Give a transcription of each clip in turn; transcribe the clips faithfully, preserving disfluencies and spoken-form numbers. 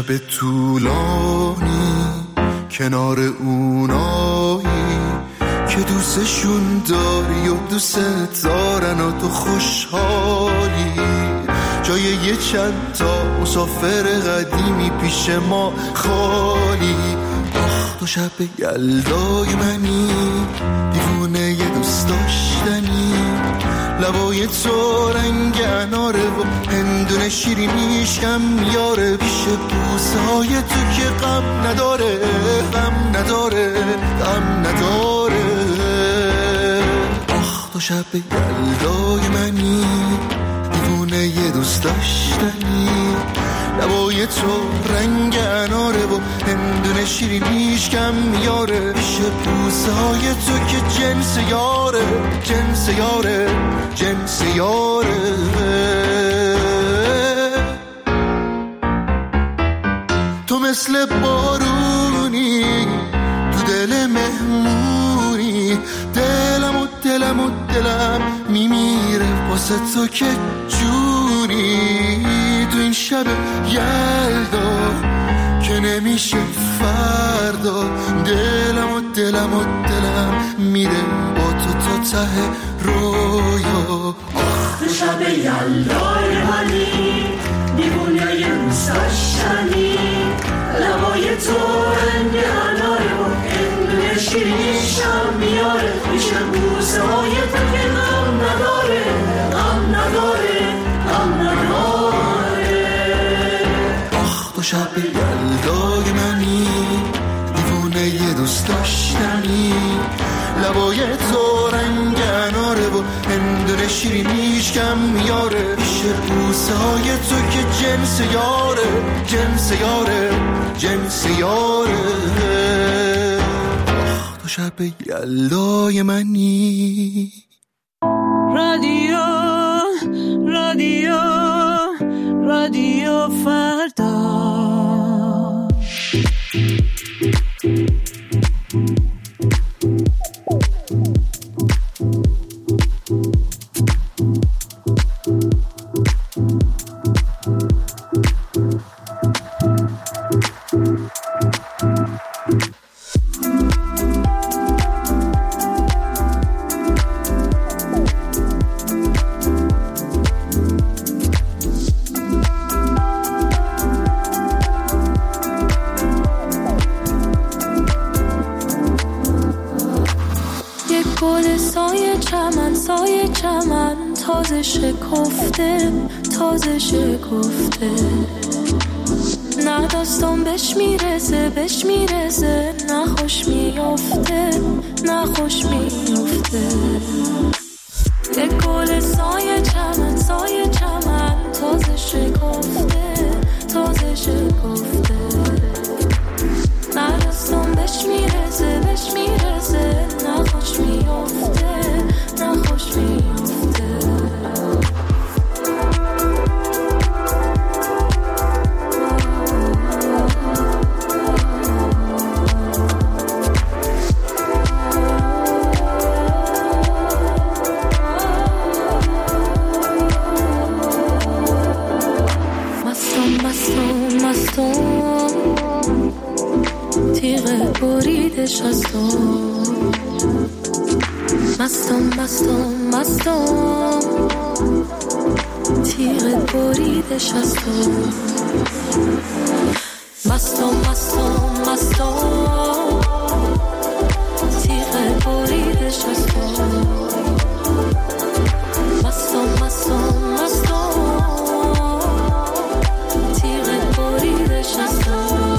شب طولانی کنار اونایی که دوستشون داری و دوست دارن و تو خوشحالی، جای یه چند تا مسافر قدیمی پیش ما خالی. آخ تو شب یلدای منی، دیوونه یه دوست داشتنی، لبای تو رنگ اناره و هندونه شیرینیش کم یاره، پیش بوسه های تو که غم نداره، غم نداره، غم نداره. آخ تو شب یلدای منی، دیوونه یه دوست داشتنی، لبای تو رنگ اناره و هندونه شیرینیش کم یاره، پیش بوسه های تو که جنس یاره، جنس یاره، جنس یاره. تو مثل بارونی تو دل مهمونی، دلم و دلم و دلم میمیره واسه تو که جونی. تو این شب یلدا که نمیشه فردا، دلم و دلم و دلم میره با تو تا ته رویا. تو شب یلدای منی، دیوونه یه دوست داشتنی، لبای تو رنگ اناره و هندونه شیرینیشم میاره، میشه بوسه های تو که غم نداره، غم نداره، غم نداره. آخ تو شب یلدای منی، دیوونه یه دوست داشتنی، لبای تو رنگ اناره و هندونه شیرینیش کم میاره، پیش بوسه های تو که جنس یاره، جنس یاره، جنس یاره. آخ تو شب یلدای منی. رادیو رادیو رادیو فردا. تازه شکفته تازه شکفته، نه داستان بهش میرسه بهش میرسه، نه خوش میافته نه خوش میافته. یک گل سایه چمن سایه چمن تازه شکفته تازه شکفته، نه داستان بهش میرسه بهش میرسه، نه خوش میافته نه خوش میافته. تیغ بریدش از تو، مستم مستم مستم، تیغ بریدش از تو، مستم مستم مستم، تیغ بریدش از تو، مستم مستم مستم، تیغ بریدش از تو.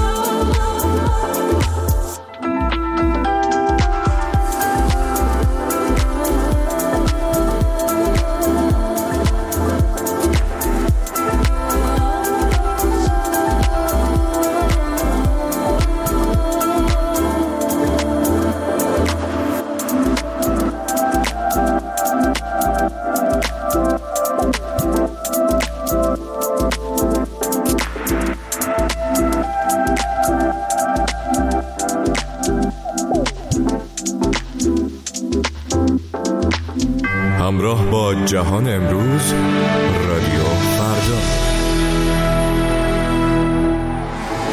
همراه با جهان امروز، رادیو فردا.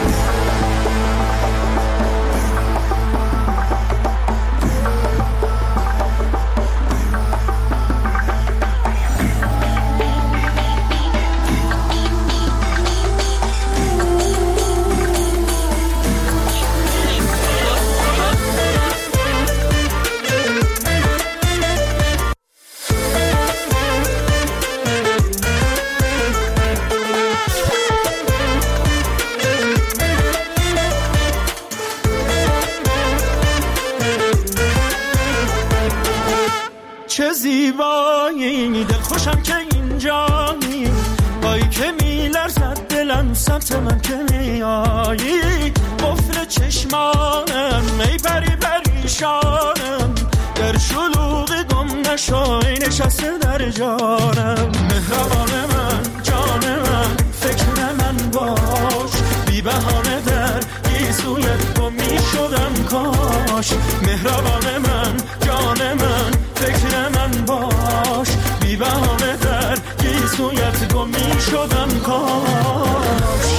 چه زیبایی، دل خوشم که اینجایی، بایی که میلرزد دلم سمت من که میایی. قفل چشمانم ای پری پریشانم، در شلوغ گم نشای نشسته در جانم. مهربان من جان من فکر من باش، بی بهانه در گیسویت گم می شدم کاش. مهربان من جان من فکر من باش، بی بهانه در گیسویت گم می شدم کاش.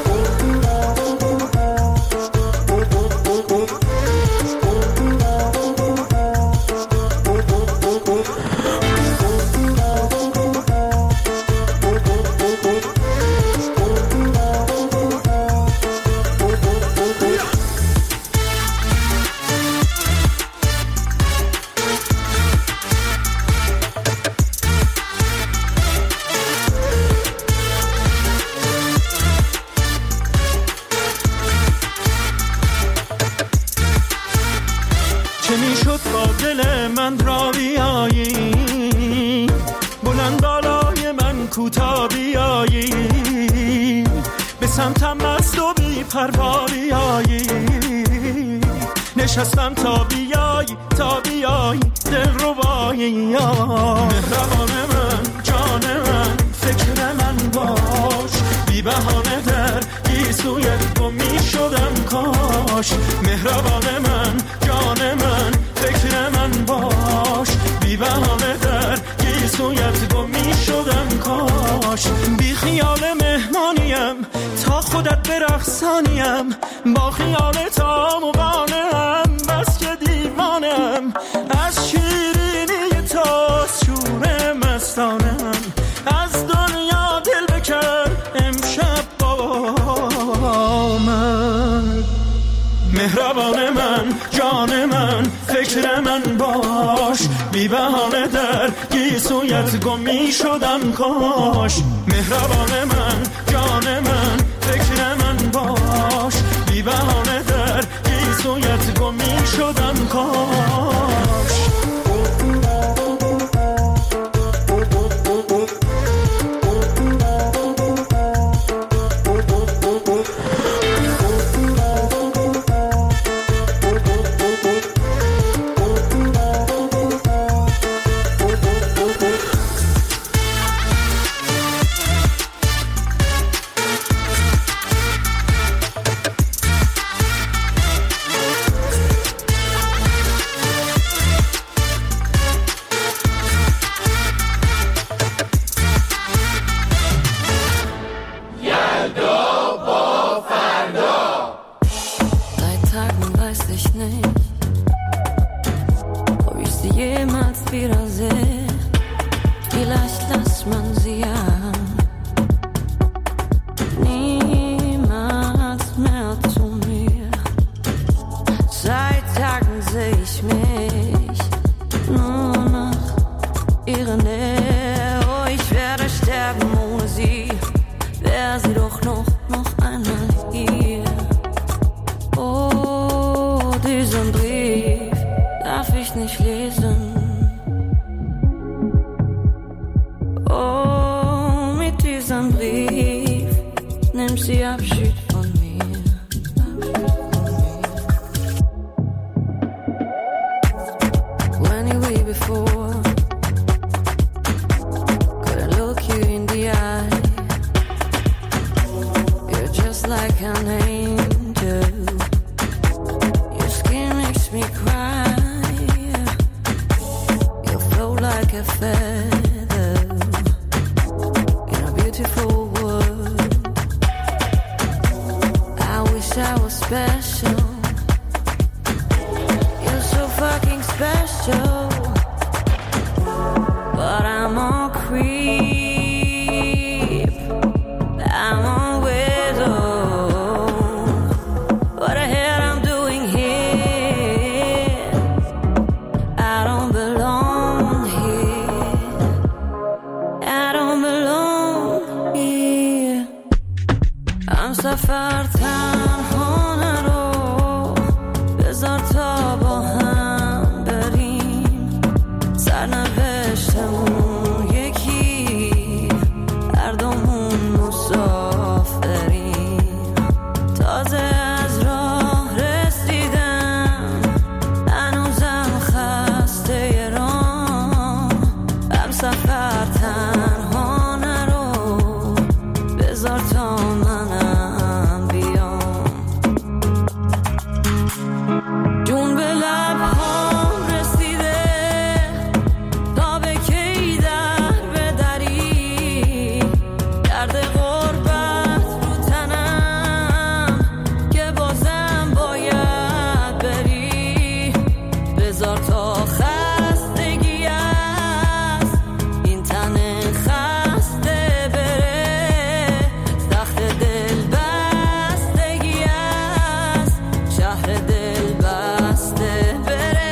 پروا بیایی، نشستم تا بیایی تا بیایی دل ربایی. مهربان من جان من فکر من باش، بی بهانه در گیسویت گم می شدم کاش. مهربان من جان من فکر من باش، بی بهانه در گیسویت گم می شدم کاش. بی خیال مهمانیم تا خودت برقصانیم، با خیال تا مبانم بس که دیوانم. از شیرینی تا شور مستانم، از دنیا دل بکن امشب با من. مهربان من جان من فکر من باش، بی بهانه در گیسویت گم می شدم کاش. مهربان من جان من فکر من باش، بی بهانه در گیسویت گم می شدم کاش. I don't belong here. هزار تا خستگی است این تن خسته بره تخت دل بستگی است شهر دل بسته بره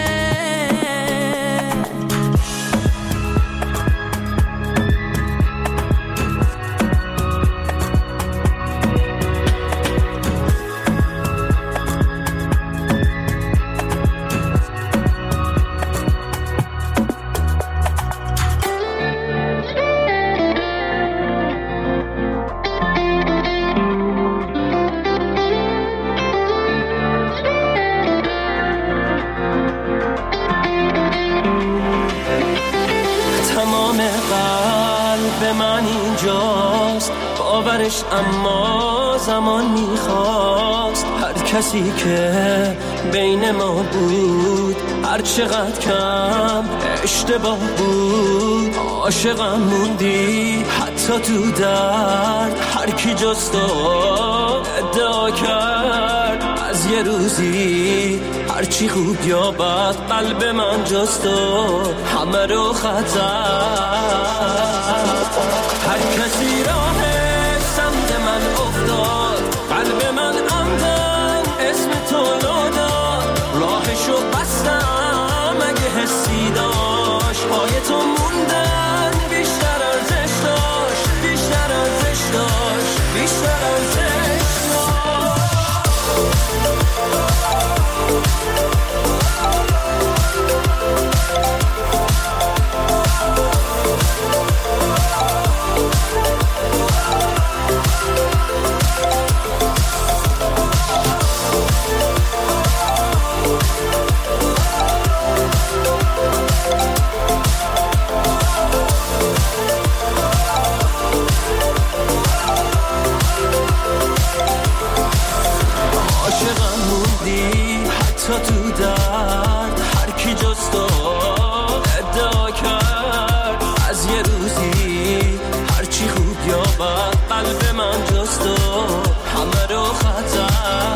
باورش اما زمان میخواست هر کسی که بین ما بود هر چقدر کم اشتباه بود عاشقم موندی حتی تو درد هر کی جز تو ادعا کرد از یه روزی هر چی خوب یا بد قلب من جز تو همه رو خطر هر کسی راه سمت من افتاد قلب من عمدن اسم تو لو داد راهشو بستم اگه حسی داشت پای تو موندن بیشتر ارزش داشت بیشتر ارزش داشت بیشتر ارزش تا تو درد هر کی جز تو ادعا کرد از یه روزی هر چی خوب یا بد قلب من جز تو همه رو خطر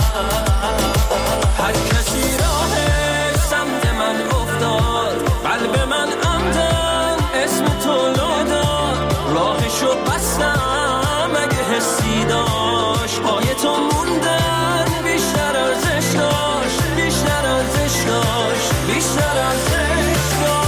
هر کسی راه سمت من افتاد قلب من عمدن اسم تو لو داد راهشو بستم اگه حسی داشت پای تو موندن بیشتر ارزش داشت بیشتر ارزش داشت بیشتر ارزش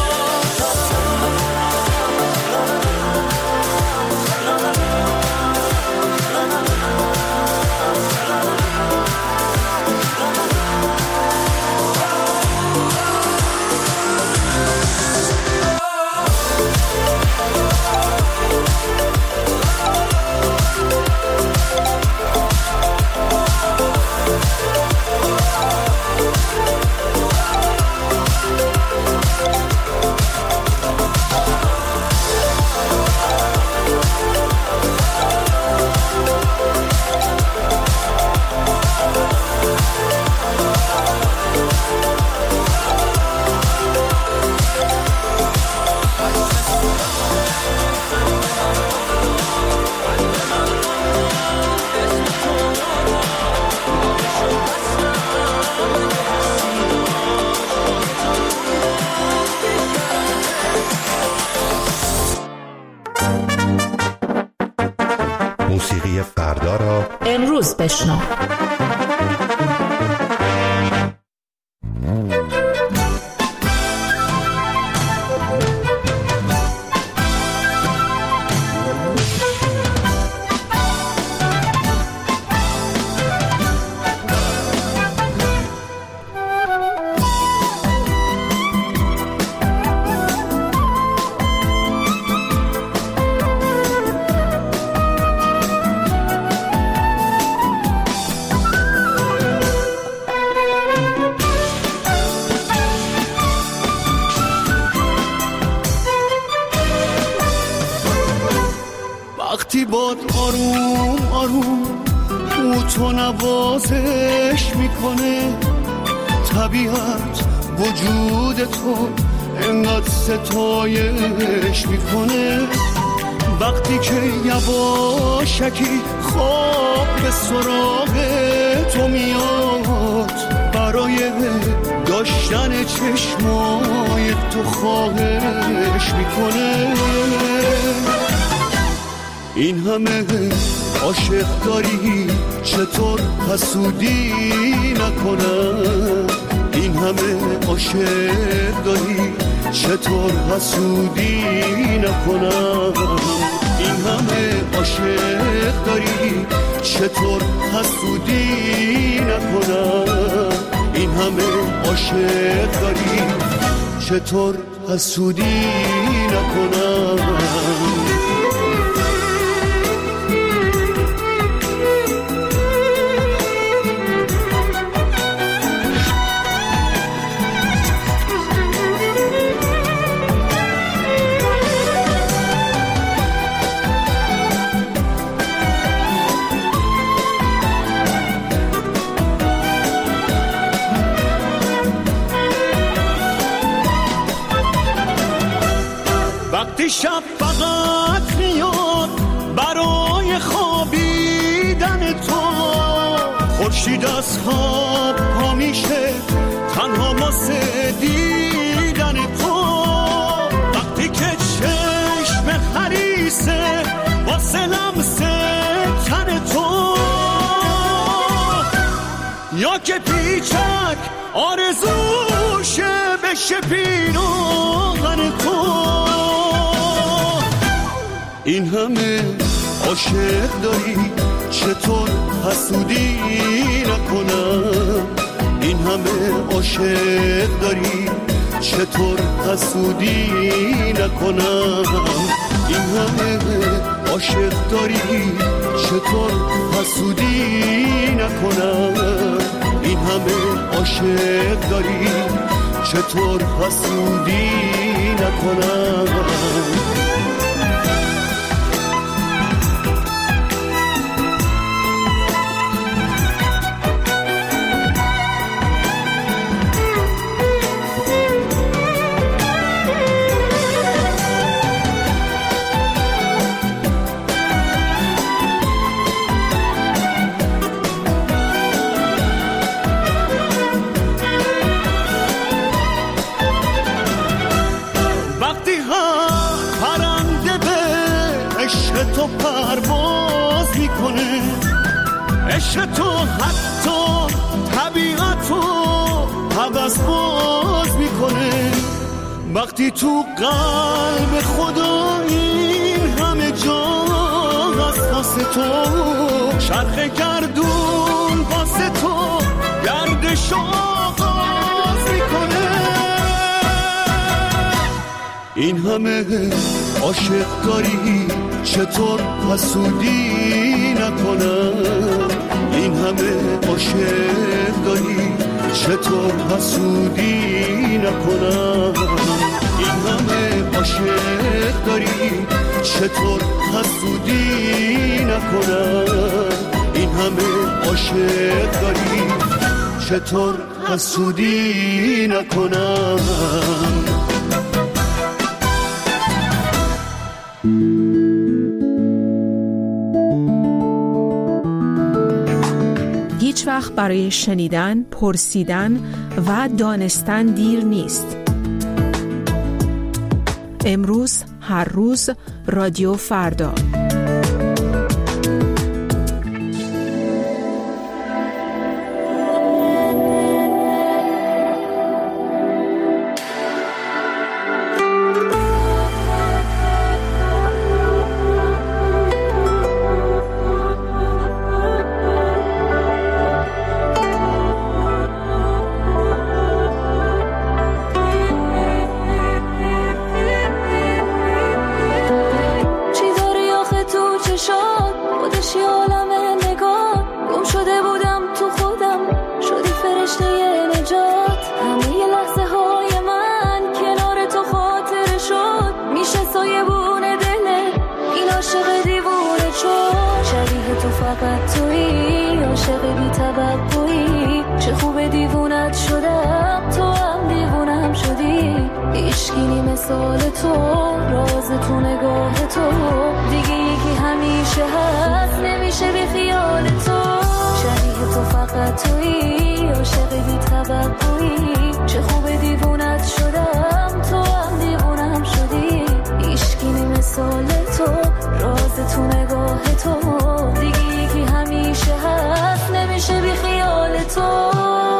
موسیقی فردا را امروز بشنو. وقتی باد آروم آروم او تو نوازش میکنه طبیعت وجود تو انقدر ستایش میکنه وقتی که یواشکی خواب به سراغ تو میاد برای داشتن چشمای تو خواهش میکنه. این همه عاشق داری چطور حسودی نکنم؟ این همه عاشق داری چطور حسودی نکنم؟ این همه عاشق داری چطور حسودی نکنم؟ این همه عاشق داری چطور حسودی نکنم؟ وقتی شب فقط میاد برای خوابیدن تو، خورشید از خواب پا میشه تنها واسه دیدن تو. وقتی که چشم خریسه واسه لمس تن تو، یا که پیچک آرزوشه بشه پیراهن تو. این همه عاشق داری چطور حسودی نکنم؟ این همه عاشق داری چطور حسودی نکنم؟ این همه عاشق داری چطور حسودی نکنم؟ این همه عاشق داری چطور حسودی نکنم؟ تو پرواز میکنه، عشق تو حتی طبیعتو حوض باز میکنه. وقتی تو قلب خدا این همه جا هست واسه تو، چرخ گردون واسه تو گردش آغاز میکنه. این همه عاشق داری چطور حسودی نکنم؟ این همه عاشق داری چطور حسودی نکنم؟ این همه عاشق داری چطور حسودی نکنم؟ این همه عاشق داری چطور حسودی نکنم؟ هیچ وقت برای شنیدن، پرسیدن و دانستن دیر نیست. امروز، هر روز، رادیو فردا. عشقینی مثال تو، راز تو نگاه تو، دیگه یکی همیشه هست نمیشه بی خیال تو. شبیه تو فقط تویی، عاشق بی توقعی، چه خوب دیوونت شدم تو هم دیوونم شدی هیچکی مثال تو راز تو نگاه تو دیگه یکی همیشه هست نمیشه بی خیال تو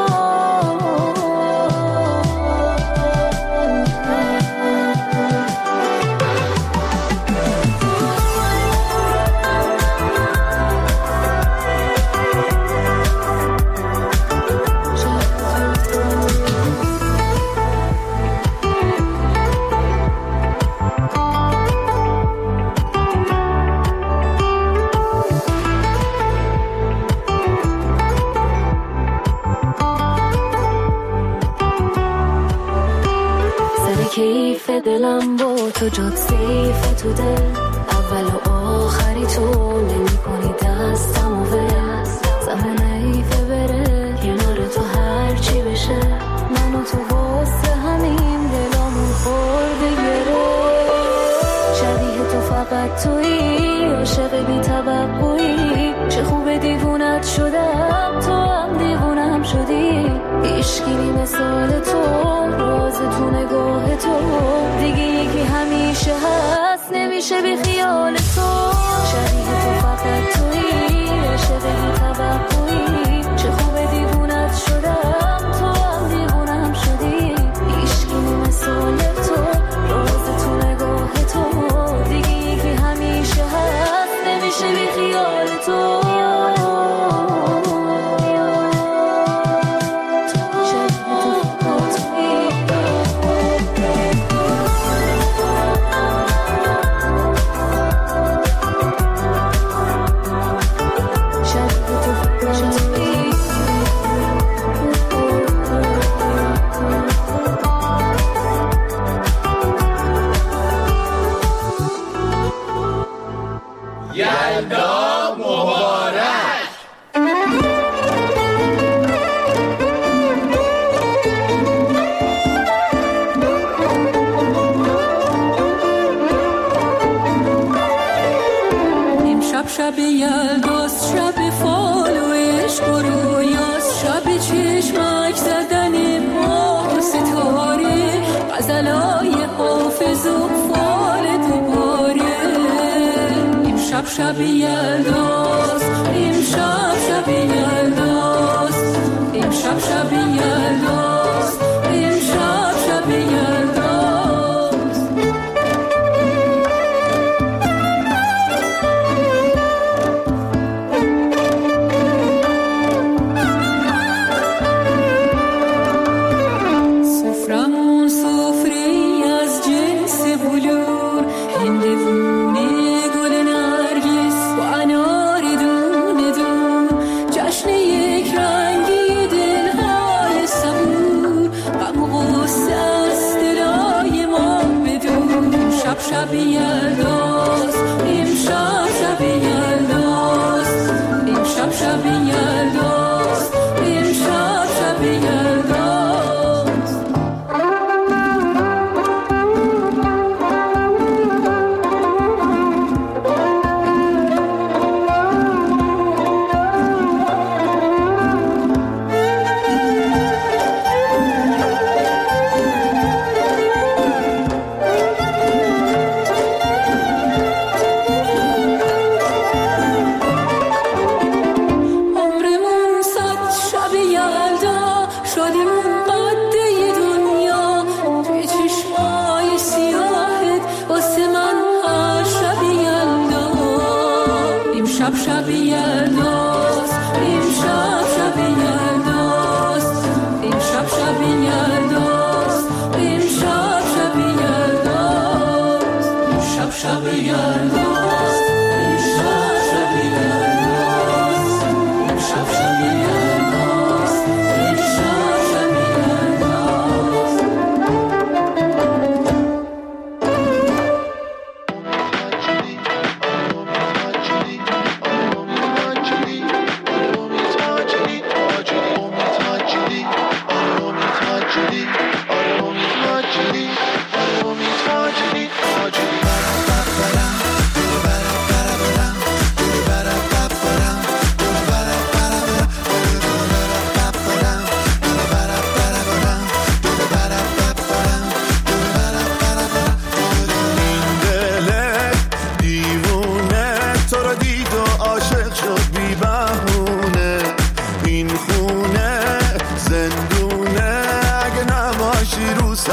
کیف دلم با تو جاد سیف تو دل اول و آخری تو نمی کنی دستم و ول زمان ایفه بره کنار تو هر چی بشه من و تو واسه همین دلامون خورده گره شبیه تو فقط تویی عاشق بی توقعی چه خوب دیوونت شدم تو هم دیوونم شدی عشقی مثال تو راز تو نگاه تو دیگه یکی همیشه هست نمیشه بی خیال تو شبیه تو فقط تویی عاشق بی توقعی چه خوب دیوونت شدم تو هم دیوونم شدی عشقی مثال تو راز تو نگاه تو دیگه یکی همیشه هست نمیشه بی خیال تو شب یلداست شب فال و عشق و رویاست شب چشمک زدن ماه ستاره غزلای حافظ و فال دوباره امشب شب یلداست امشب شب یلداست امشب شب یلداست امشب شب یلداست شب یلداست امشب شب یلداست امشب شب یلداست امشب شب یلداست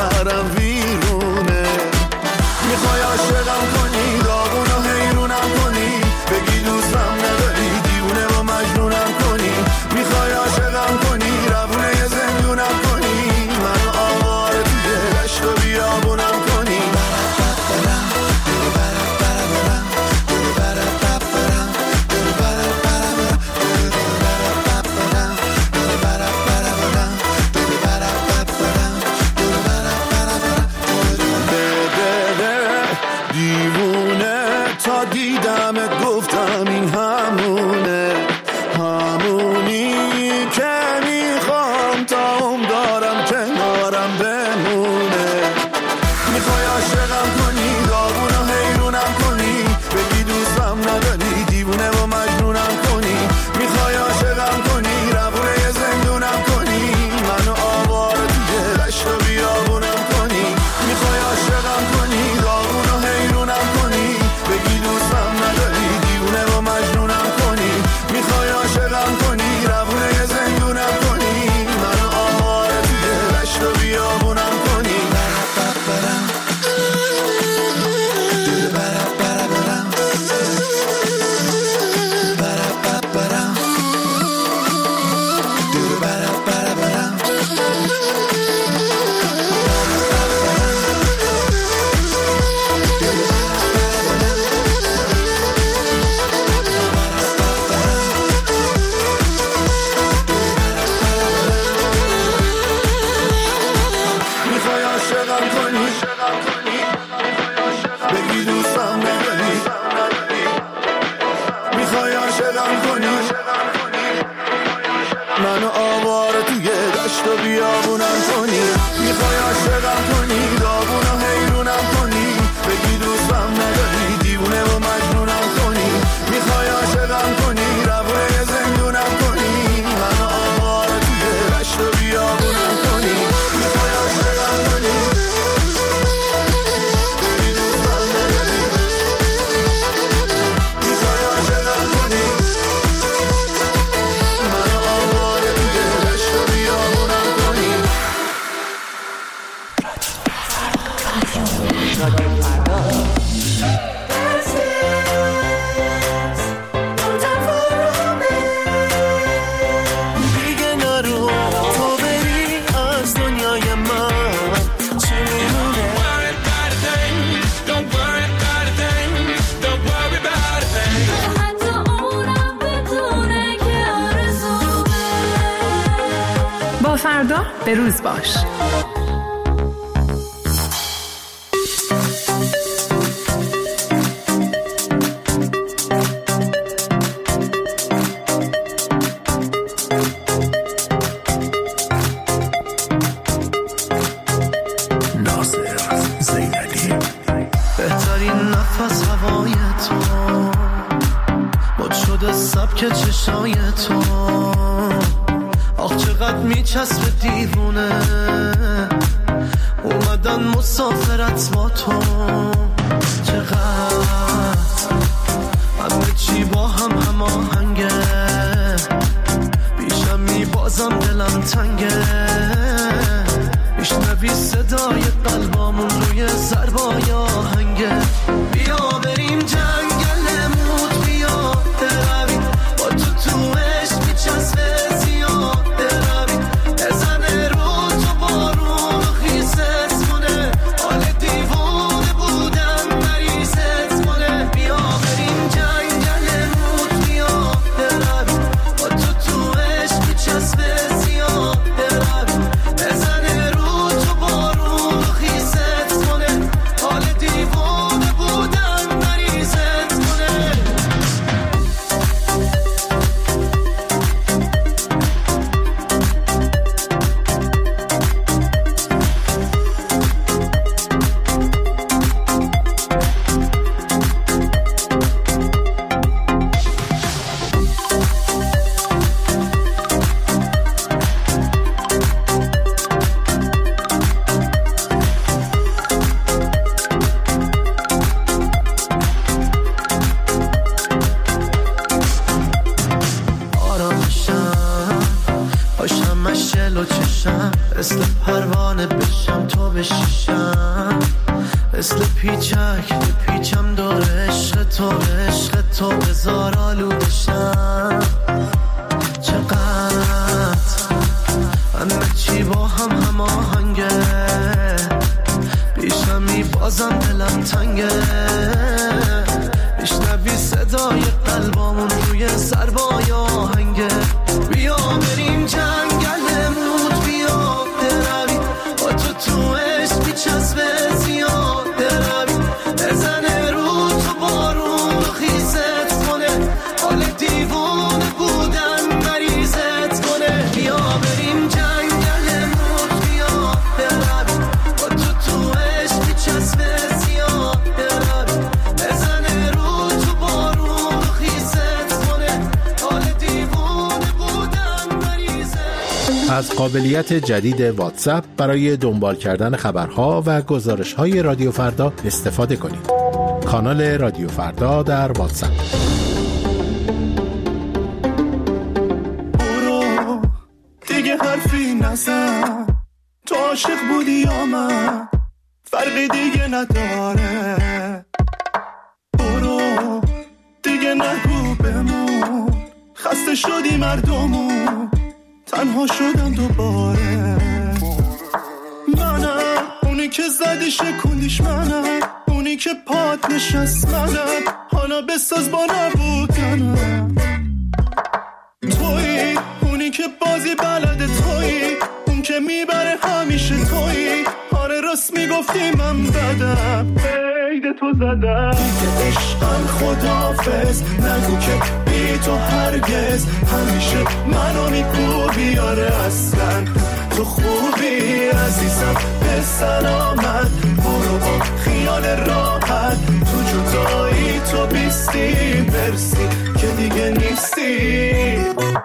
شهرم ویرونه. میخوای عاشقم کنی داغونو حیرونم کنی، بگی دوستم نداری دیوونه و مجنونم کنی. میخوای عاشقم کنی روونه یه زندونم کنی، منو آواره توی دشت و بیابونم کنی. دیدمت گفتم این همونه، همونی که میخوام تا عمر دارم کنارم بمونه. میخوای عاشقم کنی داغونو حیرونم کنی، بگی دوستم نداری دیوونه و مجنونم کنی. میخوای عاشقم کنی روونه یه زندونم کنی، منو آواره توی دشت و بیابونم کنی. میخوای عاشقم کنی داغونو حیرونم کنی، بگی دوستم نداری دیوونه و مجنونم کنی. میخوای عاشقم کنی روونه یه زندونم کنی، منو آواره توی دشت و بیابونم کنی. منو آواره توی دشت و بیابونم کنی. میخوای عاشقم کنی داغونو حیرونم کنی، بگی دوستم نداری دیوونه و مجنونم کنی. میخوای عاشقم کنی روونه یه زندونم کنی، منو آواره توی دشت و بیابونم کنی. میخوای عاشقم کنی بگی دوستم نداری، میخوای عاشقم کنی منو آواره توی دشت و بیابونم کنی. دیگه نرو تو بری از دنیای من، چونه حتی اونم بدونه که آرزومه. با فردا به روز باش. بهترین نفس هوای تو، مد شده سبک چشای تو. آخ چقدر میچسبه دیوونه، اومدن مسافرت با تو. چقدر همه چی با هم هماهنگه، پیشم میبازم دلم تنگه. میشنوی صدای قلبامون روی ضربای آهنگه. بیا بریم جنگل موت، بیا برویم با تو تو عشق میچسبه زیاد برویم. بزنه رو تو بارون و خیست کنه، حال دیوونه بودم مریضت کنه. بیا بریم جنگل موت، بیا برویم با تو تو عشق میچسبه زیاد برویم. بزنه رو تو بارون و خیست کنه، حال دیوونه بود بشم، مثل پیچک پیچم داره عشق تو، عشق تو بذار آلودشم. چقدر همه چی با هم هماهنگه، پیشمی بازم دلم تنگه، میشنوی صدای قلبامون روی سربای آهنگه. بیا بریم جنگل مود، بیا دروی با تو تو عشق میچسبه زیاد دروی، بزنه رو تو بارون رو خیزت کنه، حال دیوونه بودن مریضت کنه. بیا بریم جنگل مود، بیا دروی با تو تو عشق میچسبه زیاد دروی، بزنه رو تو بارون رو خیزت کنه، حال دیوونه بودن مریضت. از قابلیت جدید واتساپ برای دنبال کردن خبرها و گزارش‌های رادیو فردا استفاده کنید. کانال رادیو فردا در واتساپ. برو دیگه حرفی نزن، تو عاشق بودی یا من، فرقی دیگه نداره. برو دیگه نگو بمون، خسته شدی مردمون، تنها شدم دوباره. منم اونی که زدی شکوندیش، منم اونی که پات نشست، منم حالا بساز با نبودنم. تویی اونی که بازی بلده، تویی اون که میبره همیشه، تویی آره راست میگفتی من بدم، عید تو زدم. دیگه عشقم خداحافظ، نگو که بی تو هرگز، همیشه منو میگو بیاره اصلا تو خوبی عزیزم به سلامت. برو با خیال راحت، تو جدایی تو بیستی برسی که دیگه نیستی.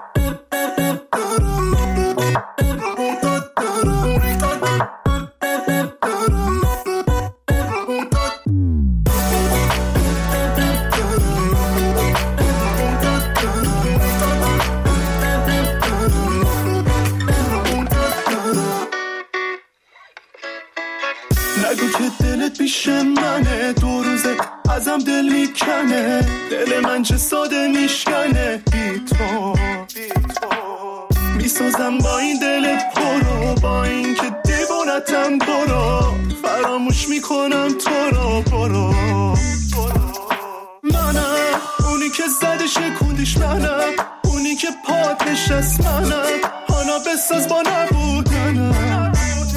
نگو که دلت پیش منه، دو روزه ازم دل میکنه، دل من چه ساده میشکنه بی تو. میسازم با این دل پرو، با این که دیوانتم، برو فراموش میکنم تو رو. برو منم اونی که زده شکوندیش، منم اونی که پات نشست، منم حالا بساز با نبودنم.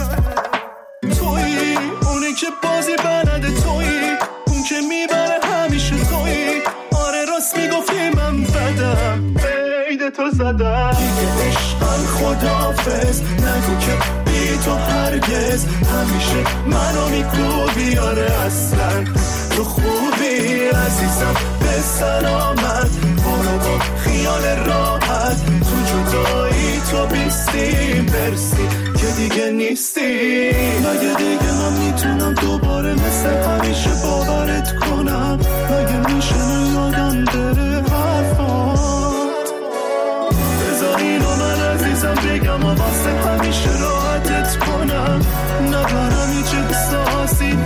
تویی اونی که بازی بلده، تویی اون که میبره همیشه، تویی آره راست میگفتی من بدم، عید تو زدم. دیگه عشقم خداحافظ، نگو که بی تو هرگز، همیشه منو میگو بیاره اصلا تو خوبی عزیزم به سلامت. برو با خیال راحت، تو جدایی تو بیستی برسی که دیگه نیستی. مگه دیگه من میتونم دوباره مثل همیشه باورت کنم؟ مگه میشه یادم بره حرفات؟ بذار اینو من عزیزم بگم و واسه همیشه راحتت کنم، نبرم هیچ احساسی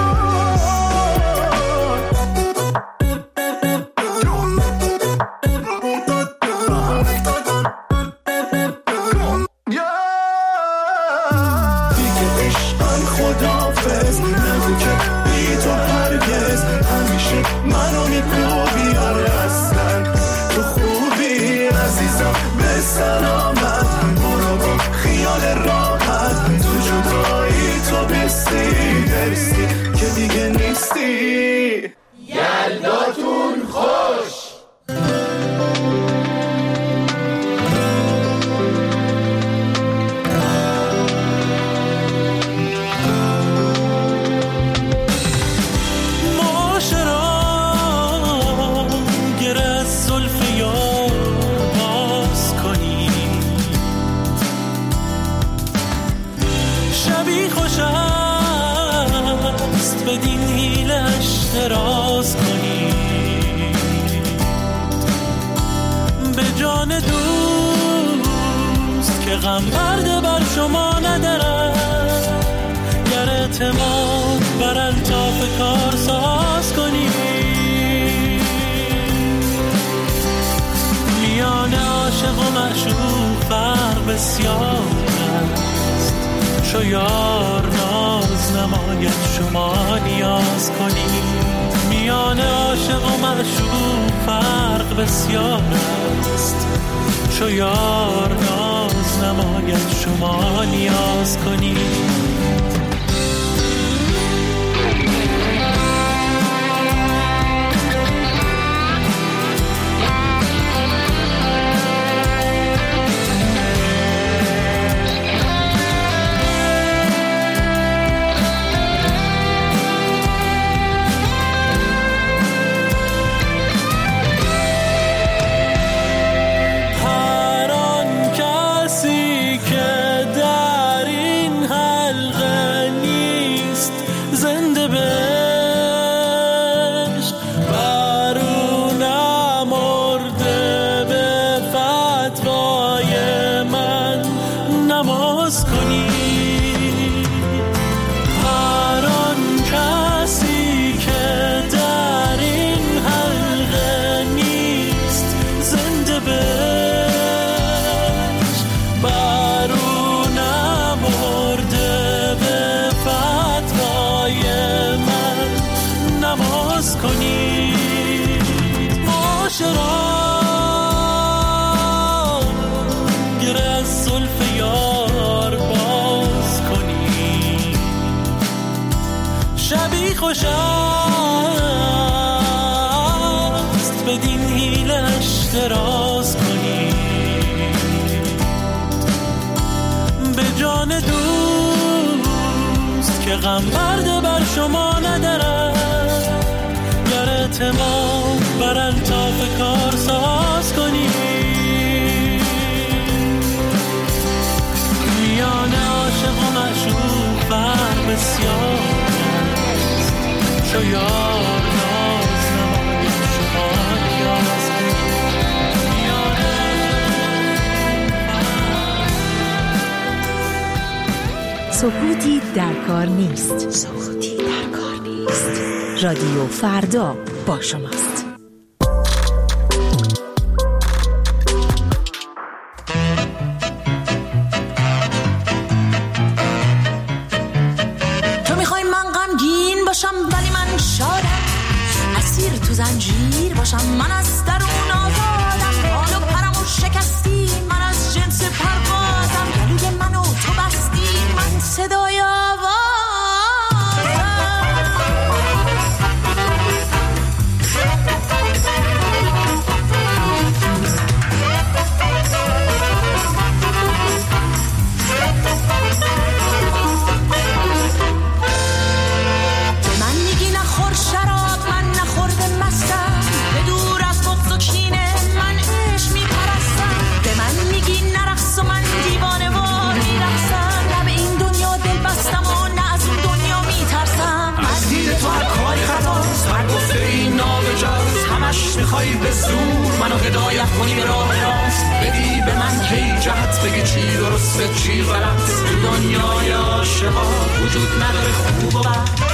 سلامت. برو با خیال راحت، تو جدایی تو بیستی برسی که دیگه نیستی. یلداتون خوش. راز کنی به جان دوست که غم برده بر شما ندارم، گر اعتراض اعتماد بر الطاف کار ساز کنی. میان عاشق و معشوق فرق بسیار است، شو یار ناز نماید شما نیاز کنی. میان عاشق و معشوق فرق بسیار است، شو یار ناز نماید شما نیاز کنی. خوش است بدین حیلش دراز کنی. به جان دوست که غم برده بر شما ندارد، گر اعتماد بر الطاف کار ساز کنی. میان عاشق و معشوق فرق بسیار شو یار ناز نماید شما نیاز کنی. سکوتی در کار نیست. سکوتی در کار نیست. رادیو فردا با شماست. زنجیر باشم من از درون آزادم، حال و پرمو شکستی من از جنس پروازم، گلوی منو تو بستی من صدای آوازم. من میگی نخور شراب من نخورده مستم، به دور از بغض و کینه من عشق میپرستم. به من میگی نرقص و من دیوانه وار میرقصم، نه به این دنیا دل بستم و نه از اون دنیا میترسم. از دید تو هر کاری خطاست، هر گفته این نابجاست، همش میخوای به زور منو هدایت کنی به راه راست. بدی به من کی جهت بگی چی درسته چی غلط، تو دنیای عاشقا وجود نداره خوب و بد.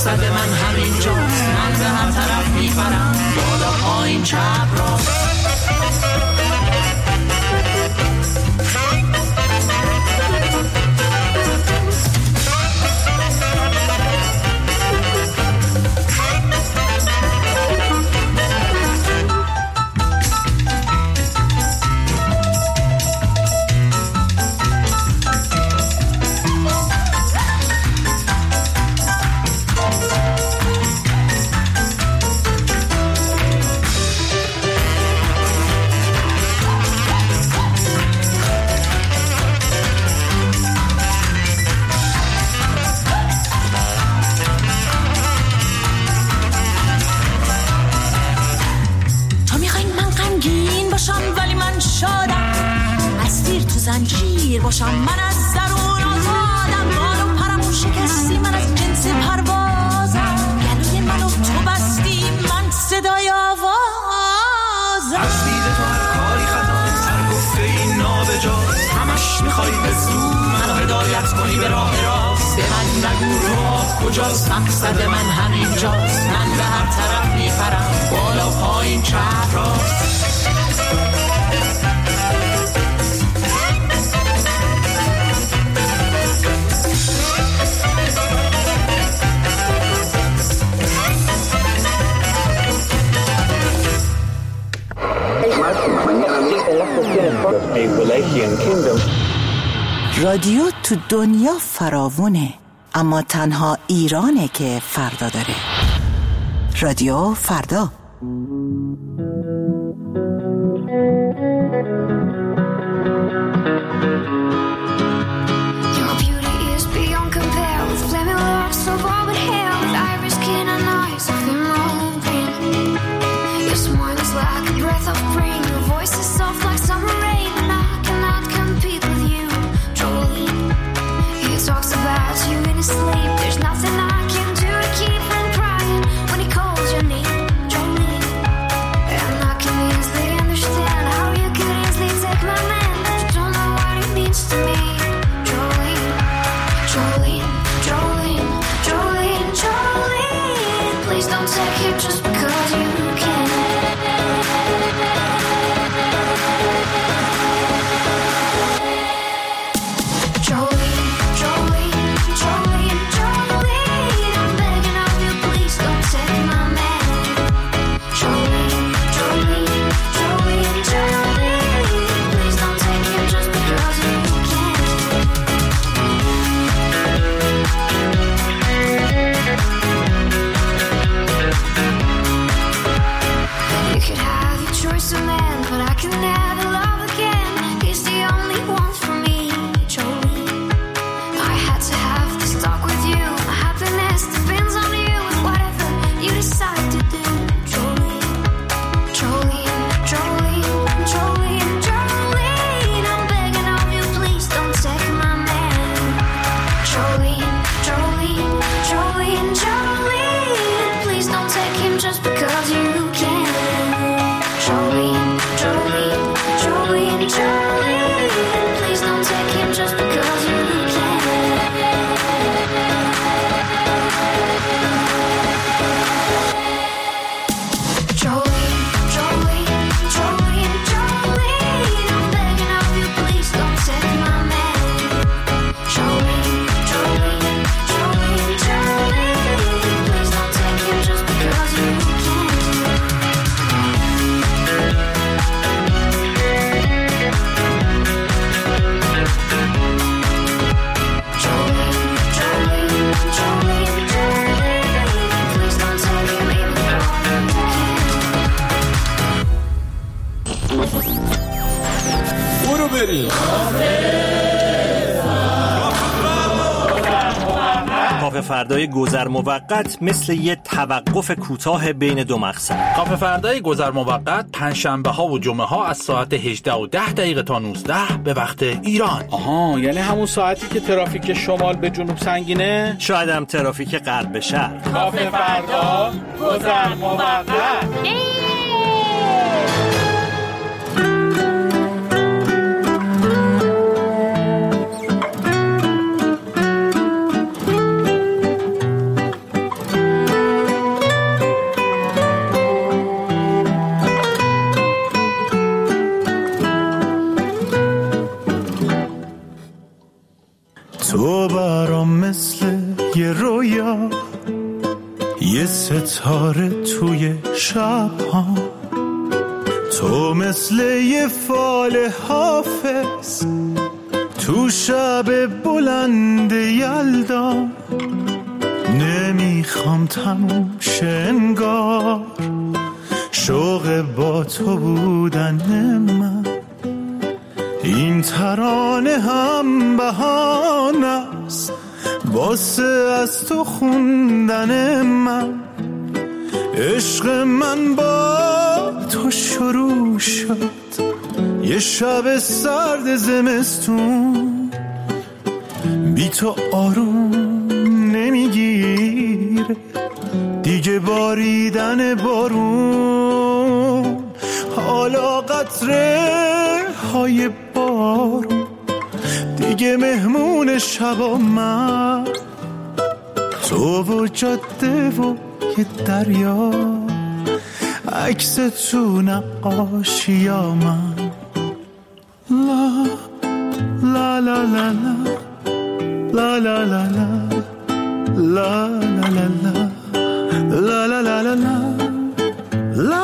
مقصد من همینجاست، من به هر طرف میپرم، بالا پایین چپ راست. زنجیر باشم، من از درون آزادم، بال و پرمون شکستی، من از جنس پروازم، گلوی منو تو بستی، من صدای آوازم. از دید تو هر کاری خطا، سر گفته این نابجاست، همش میخوای به زور منو هدایت کنی به راه راست. به من نگو راه کجاست، مقصد من همینجاست، من به هر طرف میپرم، بالا پایین چپ راست. رادیو تو دنیا فراوونه، اما تنها ایرانه که فردا داره. رادیو فردا. کافه فردای گذر موقت مثل یه توقف کوتاه بین دو مقصد. کافه فردای گذر موقت پنجشنبه ها و جمعه ها از ساعت هجده و ده دقیقه تا نوزده به وقت ایران. آها، یعنی همون ساعتی که ترافیک شمال به جنوب سنگینه؟ شاید هم ترافیک غرب به شرق. کافه فردا گذر موقت. تو برام مثل یه رویا، یه ستاره توی شب‌ها، تو مثل یه فال حافظ تو شب بلند یلدا. نمیخوام تموم شه انگار شوق با تو بودن من، این ترانه هم بهانه است واسه از تو خوندن من. عشق من با تو شروع شد یه شب سرد زمستون، بی تو آروم نمیگیره دیگه باریدن بارون. حالا قطره های بارون دیگه مهمون شبا من، تو و جاده و یه دریا، عکس تو نقاشی ها من. لا لا لا لا لا لا لا لا لا لا لا لا لا لا لا لا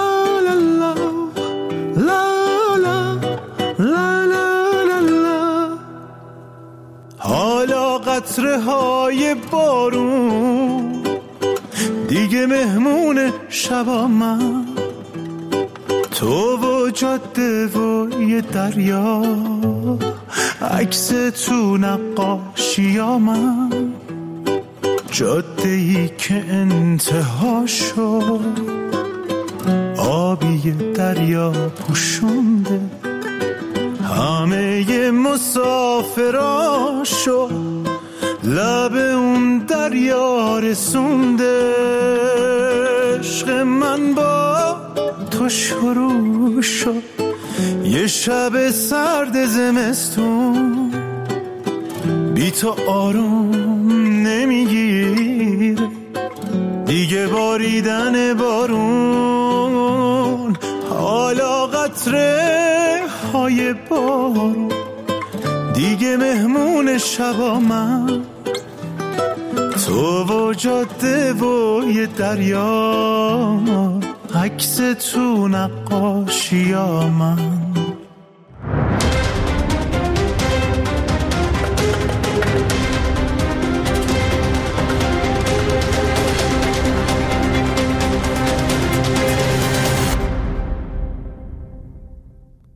حالا قطره های بارون دیگه مهمون شبا من، تو و جاده و یه دریا، عکس تو نقاشی ها من. جاده ای که انتها شد آبی دریا پوشونده، همه مسافراشو لب اون دریا رسونده. عشق من با تو شروع شد یه شب سرد زمستون، بی تو آروم نمیگیره دیگه باریدن بارون. حالا قطره های بارون دیگه مهمون شبا من، تو و جاده و یه دریا، عکس تو نقاشی ها من.